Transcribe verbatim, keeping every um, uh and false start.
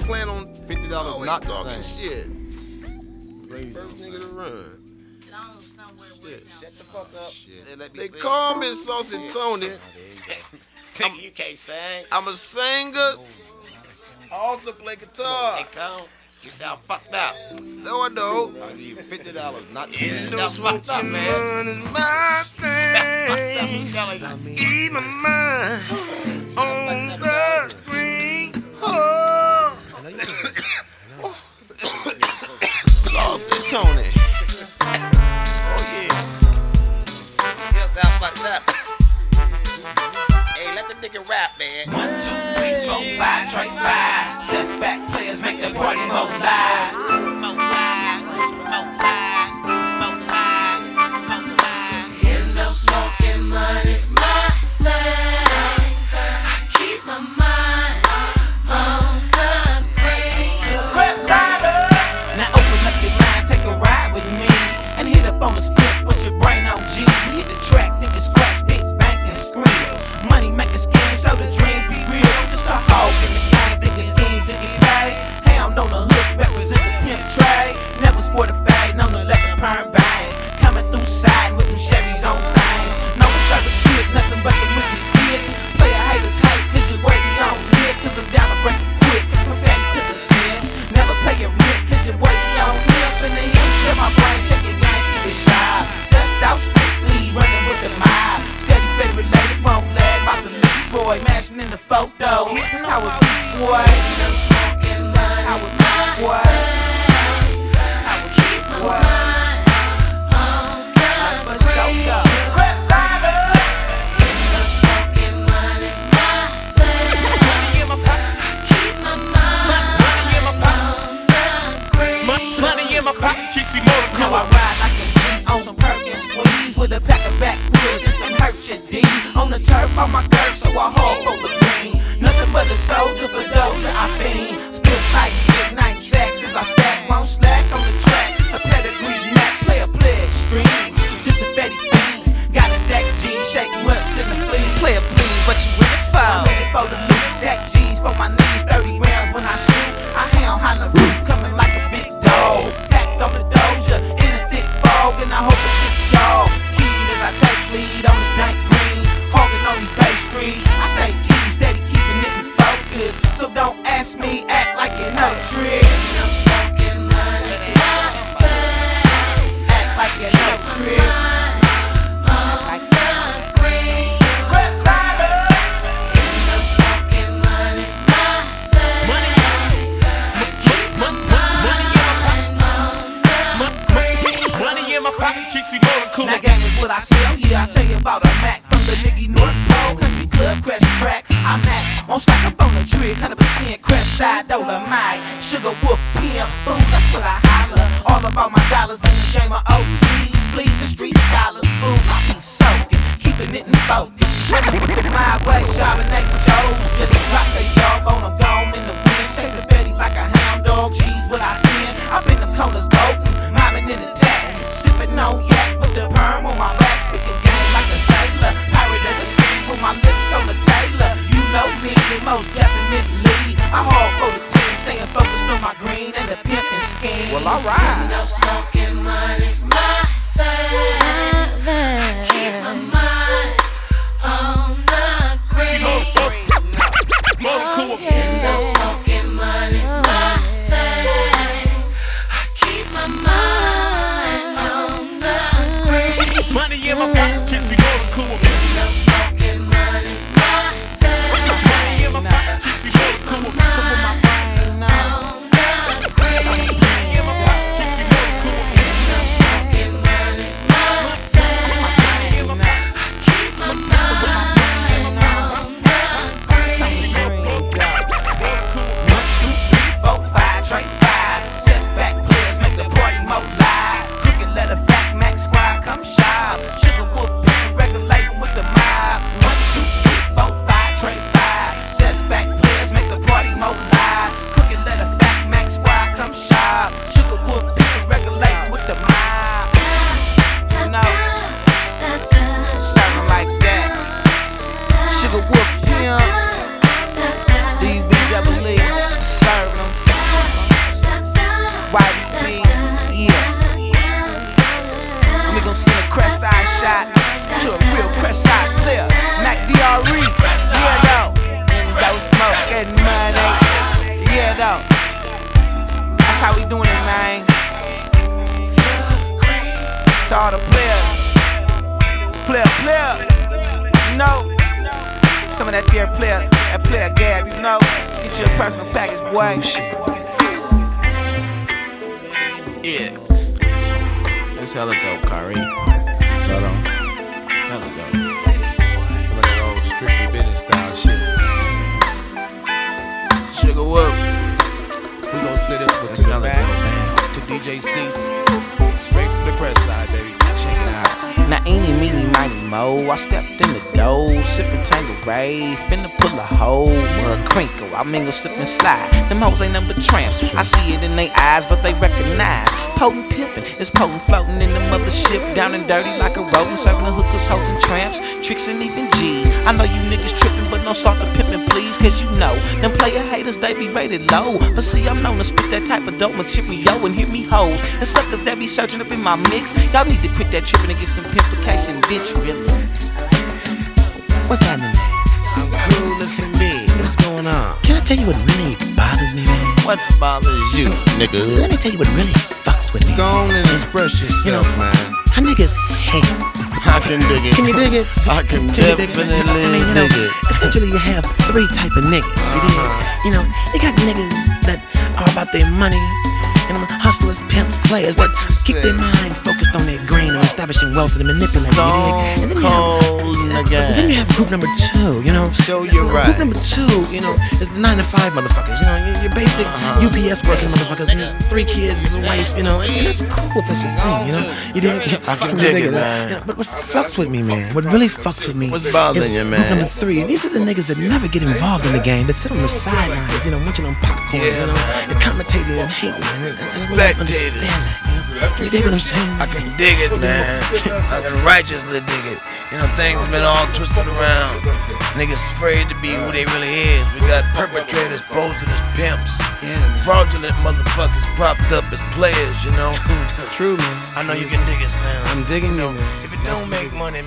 plan on fifty dollars Always not the talking same? shit. Crazy. First nigga to run. Shit. Shut the fuck up. Shit. And let me They sing. call me Saucy Tony. Nigga, you can't sing. I'm a singer. I also play guitar. Hey, come. You sound fucked up. No, I don't. I'll give you fifty dollars not the You same. sound fucked up, man. Run is my thing. You sound like Keep my mind on the green. Oh. Saucy Tony. Oh, yeah. still sound fucked up. Hey, let the nigga rap, man. One, two, three, four, five, tray five. Suspect players make the party more live. More live, more live, more live, more live. End up smoking money's my thing. I keep my mind on the green. Press harder. Now open up your mind, take a ride with me, and hit up on the split with your brain on G. Hit the track, nigga scratch, bitch, bank and scream. Money making schemes, so the dreams be real. I'm just a hog in the game, thinking schemes to get paid. Hound on the hook, represent the pimp trade. Never sport a fade, known to let the perm bang. Coming through side with them Chevys on things. No serve a trick, nothing but the wicked spirits. Player haters hate, cause you're worthy on lit. Cause I'm down to break it quick, perfect to the sins. Never pay your rent, cause you're worthy on him. In the hill, check my brain, check your game, keep it shy. Sussed out strictly, running with the mob. Steady fed related, won't lag, about the lead boy. Mashing in the photo, that's how it be, boy. End up smoking How money's it my be, boy. thing. How it Keep be, my boy. mind on the For sure, green. though. Press harder. End up smoking money's my thing. Money in my pocket. Keep my mind Money in my pocket. on the green. Money in my pocket. Now I ride like a G on some Perkins squeeze with a pack of backwoods and hurt your D. On the turf on my girth, so I haul for the green. Nothing but a soldier for Doja, I fiend. Still tight, big night sacks as I stack, won't slack on the track. A pedigree Mac, play a play extreme. Just a fatty fiend, got a stack G, shake what's in the fleas. Play a please, what you with it for? I'm ready for the loot, stack G's for my knees, thirty rounds when I shoot. I hound on the roof, coming like a big dog. Tacked on the Doja, in a thick fog, and I hope it gets jaw. Keyed as I take lead on this dank green, hogging on these bay streets. I stay key, steady keeping it in focus. So don't ask me, act like you know trick. End up smoking money's my thing. Act like you know trick. On the green. Press harder. End up smoking money's my thing. Keep my mind on the green. Money in my pocket, Now gang is what I sell, yeah, I tell you about a Mac from the nigga North Pole, country club, crash track. I'm Mac, on stack up on the tree, one hundred percent crash side, dollar Mike, sugar wolf, P M food, that's what I holler. All about my dollars in the game of O Gs, please the street scholars, food, I be soaking, keeping it in focus. Running with the my way, Charbonnet with Joe's, just rock the jawbone, I'm gone in the wind, chase the Betty like a hound dog, cheese what I spin, I've been the corners golden, mobbing in the tag, sipping on yak with the perm on my back, speaking game like a sailor, pirate of the sea with my lips on the tailor. You know me, and most definitely, I haul for the team, staying focused on my green and the pimping scheme. Well, all right. End up smoking money's my thing. Keep my mind on the green. End up smoking money's my thing. I keep my mind on the green. Money in my pocket, kiss me more cool. End up smoking money's my thing. Money in my pocket, kiss me more cool. On the green. Money in my pocket, kiss me more cool. End up smoking money's my thing. Money in my pocket. Keep my mind on the green. how we doing it, man? To all the players, player, player, you know, some of that there player, that player gab, you know, get you a personal package, boy. Yeah. That's hella dope, Kyrie. Hold on. Hella dope. Some of that old strictly business style shit. Sugar Whoop. We gon' sit this one That's to the hella back, dope, man. to D J C's, straight from the crest side, baby. Check it out. Now eeny, meeny, miny, mo, I stepped in the dough, sippin' Tanqueray, finna pull a hoe, mud crinkle, I mingle, slip and slide. Them hoes ain't nothing but tramps. I see it in their eyes, but they recognize. Potent pimpin', it's potent floating in the mothership, down and dirty like a rodent, serving the hookers, hoes and tramps, tricks and even G's. I know you niggas trippin', but no salt to pimpin', please, cause you know them player haters, they be rated low. But see, I'm known to spit that type of dope, and chip me yo and hear me hoes. And suckers that be searching up in my mix, y'all need to quit that trippin' and get some pimplication, bitch, really. What's happening, man? I'm cool as can be. What's going on? Can I tell you what really bothers me, man? What bothers you, nigga? Let me tell you what really fucks with me. Go on and express yourself, man. How niggas hate. I can dig it. Can you dig it? I can Can you dig it? definitely I mean, you know, dig it. essentially you have three type of niggas. You dig? Uh-huh. You know, you got niggas that are about their money, and them hustlers, pimps, players that What you keep say? their mind focused on their grain and establishing wealth and manipulating. You dig? And then you have, Cold but then you have group number two, you know. Show you right. Group number two, you know, is the nine to five motherfuckers. You know, your, your basic Uh-huh. U P S working motherfuckers. You know, three kids, a wife. You know, and that's cool if that's your thing. You know, you dig? I can dig it, man. You know, but what fucks with me, man? What really fucks with me? What's bothering is you, group man? number three, and these are the niggas that never get involved in the game, that sit on the sidelines, you know, munching on popcorn, Yeah, you know, man. and commentating and hating, and, and, and we don't understand that. You know, you dig what I'm saying? I can dig it, man. I can righteously dig it. You know, things been all twisted around. Niggas afraid to be who they really is. We got perpetrators posing as pimps. Fraudulent motherfuckers propped up as players, you know. It's true, man. I know you can dig us now. I'm digging you, man. If it don't make money,